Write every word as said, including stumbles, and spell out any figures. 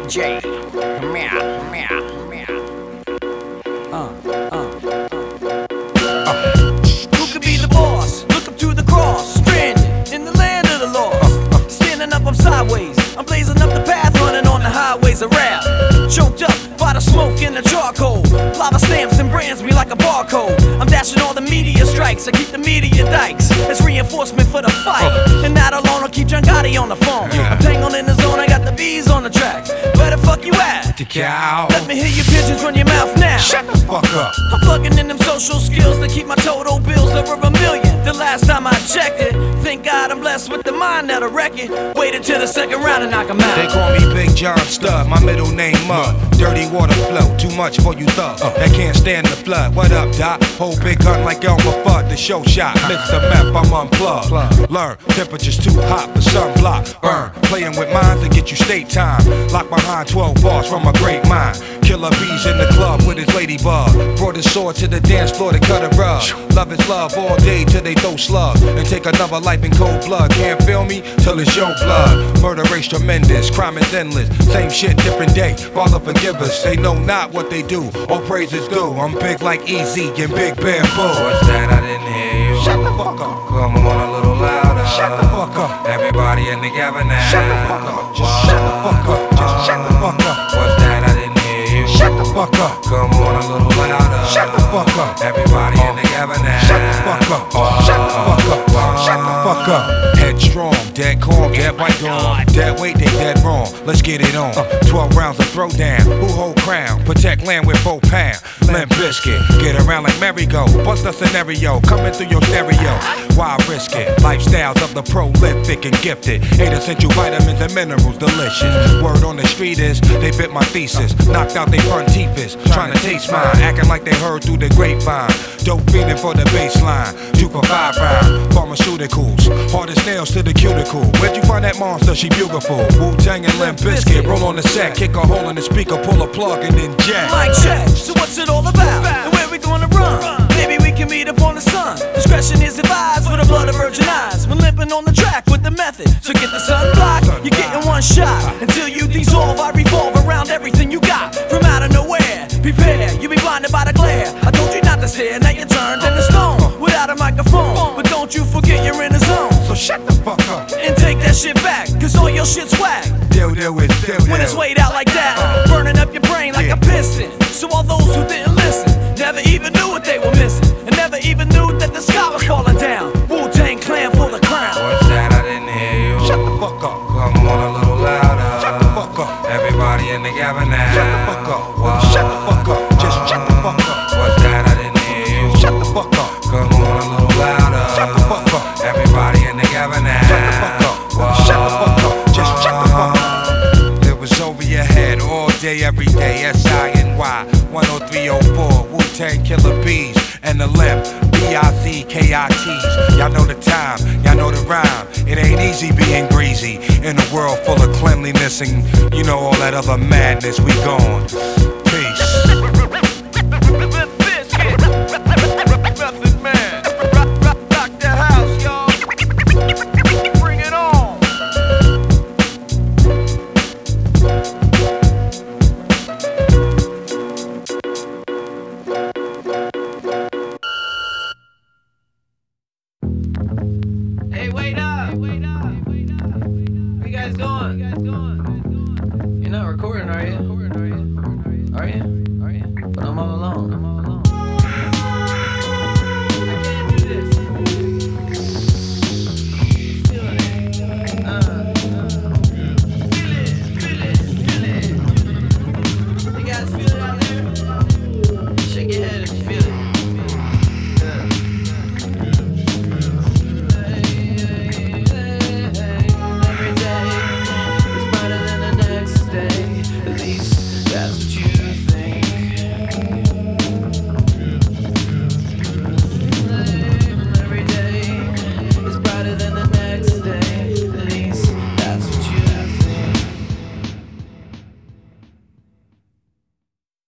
J. Meow, meow, meow. Uh, uh, uh. Who could be the boss? Look up to the cross. Stranded in the land of the lost. Standing up, I'm sideways. I'm blazing up the path, running on the highways of rap. Choked up by the smoke and the charcoal. Lava stamps and brands me like a barcode. I'm dashing all the media strikes. I keep the media dikes. It's reinforcement for the fight. And not alone, I'll keep John Gotti on the phone. I'm tangled in the zone, I got the bees on the track. Where the fuck you at? The cow. Let me hear your pigeons run your mouth now. Shut the fuck up. I'm plugging in them social skills to keep my total bills over a million. The last time I checked it, thank God I'm blessed with the mind that'll wreck it. Waited till the second round and knock 'em out. They call me Big John Stud, my middle name Mud. Dirty water flow, too much for you thug. Uh, that can't stand the flood. What up, Doc? Hold big gun like Elmer Fudd, the show shot. Mister Meth, I'm unplugged. Learn, temperature's too hot for sunblock. Burn, playing with minds to get you state time. Locked behind twelve bars from a great mind. Killer bees in the club with his ladybug. Brought his sword to the dance floor to cut a rug. Love is love all day till they throw slugs. And take another life in cold blood. Can't feel me till it's your blood. Murder rate's tremendous, crime is endless. Same shit, different day. Father forgive us, they know not what they do. All praises due. I'm big like Easy and Big Bamboo. What's that? I didn't hear you. Shut the fuck up. Come on a little louder. Shut the fuck up. Everybody in together now. Shut the fuck up. Just shut the fuck up. Just shut the fuck up. What's that? I didn't hear you. Shut the fuck up. Come on a little louder. Shut the fuck up. Everybody in together now. Shut the fuck up. Shut the fuck up. Shut the fuck up. Headstrong, dead calm, dead by dawn. Dead weight, they dead wrong. Let's get it on. Uh, Twelve rounds of throwdown. Who hold crown? Protect land with four pound. Limp Biscuit. Get around like merry-go. Bust a scenario. Coming through your stereo. Why risk it? Lifestyles of the prolific and gifted. Eight essential vitamins and minerals, delicious. Word on the street is they bit my thesis. Knocked out they front teeth is trying to taste mine. Acting like they heard through the grapevine. Dope feeling for the baseline. Two for five round. Pharmaceuticals. Hard as nails to the cuticle. Where'd you find that monster? She beautiful. Wu-Tang and Limp Bizkit. Roll on the set. Kick a hole in the speaker. Pull a plug and then jack. Mic check, so what's it all about? And where we gonna run? Maybe we can meet up on the sun. Discretion is advised for the blood of virgin eyes. We're limping on the track with the method. So get the sun block, you're getting one shot. Until you dissolve, I revolve around everything you got. From out of nowhere, prepare, you'll be blinded by the glare. I told you not to stare, now you're turned into stone. Without a microphone, but don't you forget you're in the zone. So shut the fuck up. And take that shit back, cause all your shit's whack. Deal, deal with, deal, When it's weighed out like that, burning up your brain like a piston. So all those who didn't listen, never even knew what they were missing. And never even knew that the sky was falling down. Wu-Tang Clan for the crown. What's that? I didn't hear you. Shut the fuck up. Come on a little louder. Shut the fuck up. Everybody in together now. Shut the fuck up. Shut the fuck up. Just shut the fuck up. What's that? I didn't hear you. Shut the fuck up. Come on a little louder. Shut the fuck up. Everybody in together now. Shut the fuck up. Shut the fuck up. Just shut the fuck up. It was over your head all day, every day. S I N Y one oh three oh four. Wu-Tang Killer Bees and the Limp. B I C K I Ts. Y'all know the time. Y'all know the rhyme. It ain't easy being greasy in a world full of cleanliness and you know all that other madness. We gone. Peace. Hey, wait up! Wait up! Where you guys going? You're not recording, are you?